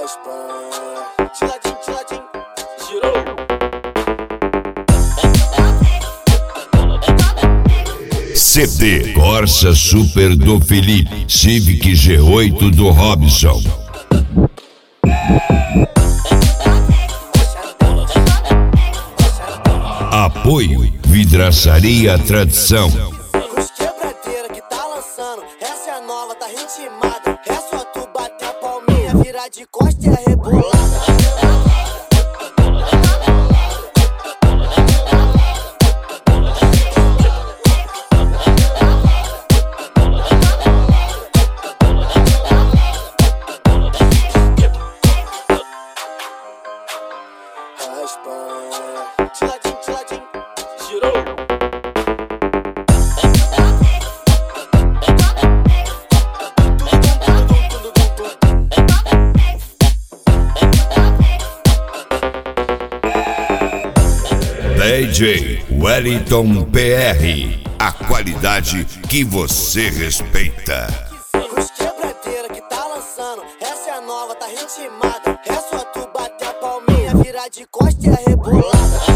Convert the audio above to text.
Tiladinho, tiladinho, girou. CD Corsa Super do Felipe, Civic G8 do Robson. Apoio Vidraçaria Tradição. Os quebradeira que tá lançando, essa é a nova, tá ritmada. É só tu bater a palminha, virar de costa e é rebolada. Tiladinho, tiladinho, girou. DJ Wellington PR, a qualidade que você respeita. Os quebradeira que tá lançando, essa é a nova, tá ritmada. É só tu bater a palminha, virar de costa e é rebolada.